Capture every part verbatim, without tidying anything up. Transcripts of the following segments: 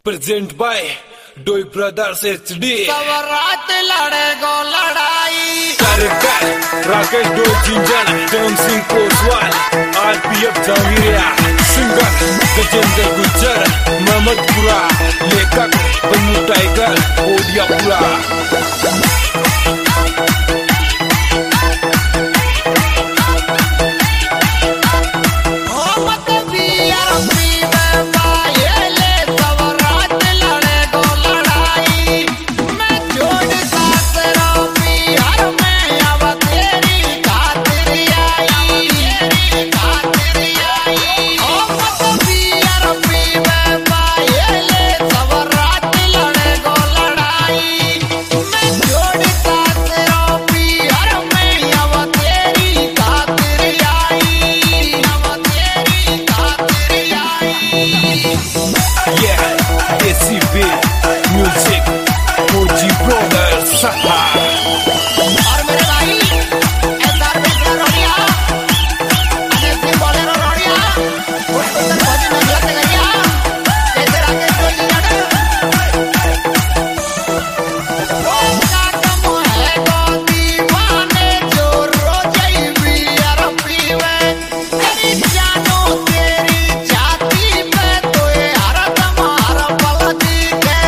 Present by Doi brothers H D. रात लड़े गो लड़ाई कर कर राकेश डोई चिंजन जौन सिंह कोसवाल आरपीएफ जहांगीरिया सिंगर गजेंद्र गुज्जर मोहम्मदपुरा लेखक बन्नू टाइगर ओडियापुरा। Music, Moji Brothers, और मेरे भाई एसआर बेसरा रोडिया अनेक सिंह बोलेरो रोडिया उस सुंदर फौजी में लग गया कैसे राकेश डोई जाने ओ काटम है गो दीवाने जो रोजई भी यार पीवे तेरी जानो तेरी छाती पे तो हर दम हर पल दी के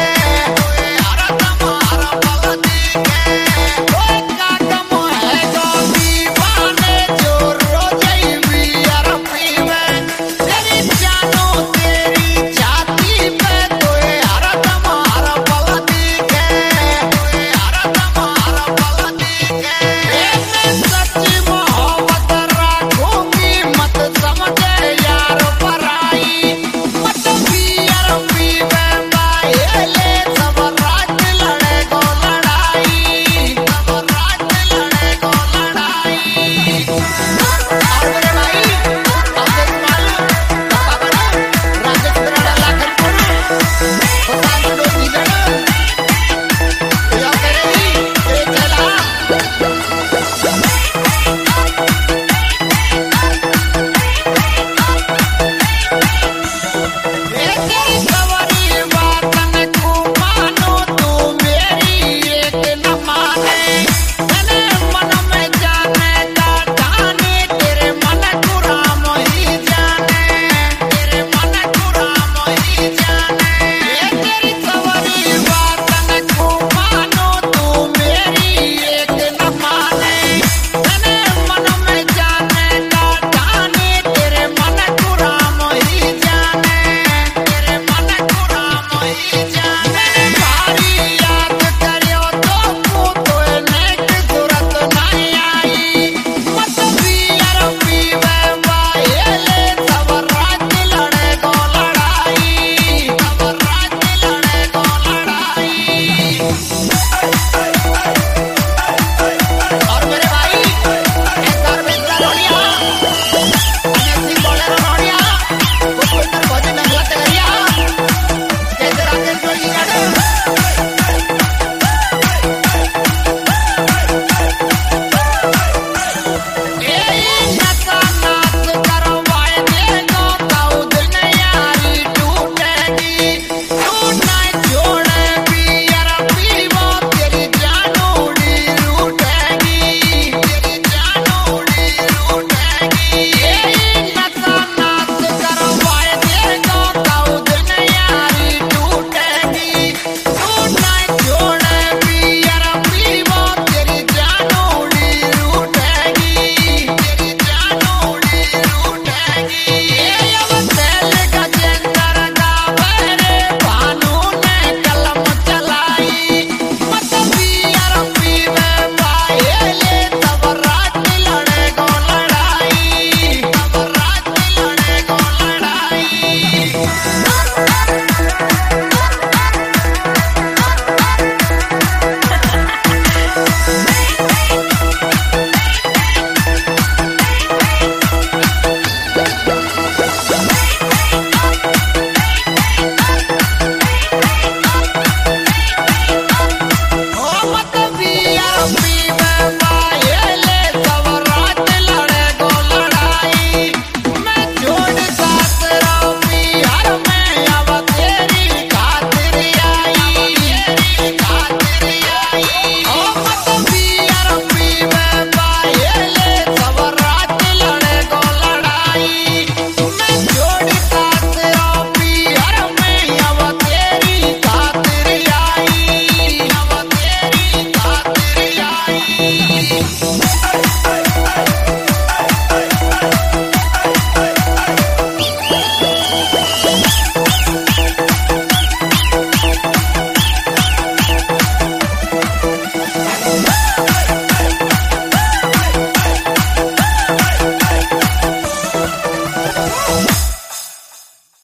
रे